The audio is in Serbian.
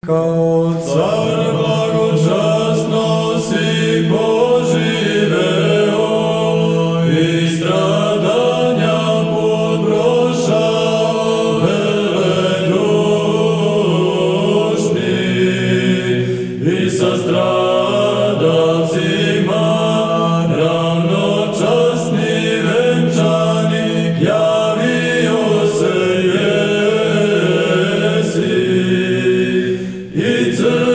Kao car blagočasno si poživeo i stradanja podprošao veledušni i sa stradalcima ravnočasni venčani javio se jesi. It's a